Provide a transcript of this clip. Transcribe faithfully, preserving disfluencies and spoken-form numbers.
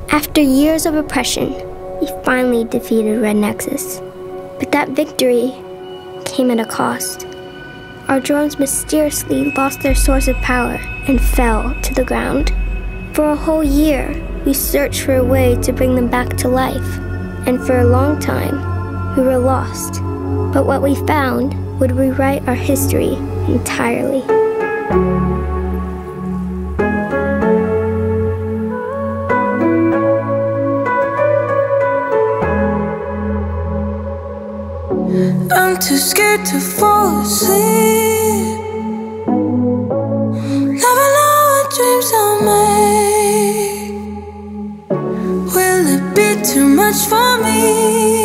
After years of oppression, we finally defeated Red Nexus. But that victory came at a cost. Our drones mysteriously lost their source of power and fell to the ground. For a whole year, we searched for a way to bring them back to life. And for a long time, we were lost. But what we found would rewrite our history entirely. I'm too scared to fall asleep. Never know what dreams I'll make. Will it be too much for me?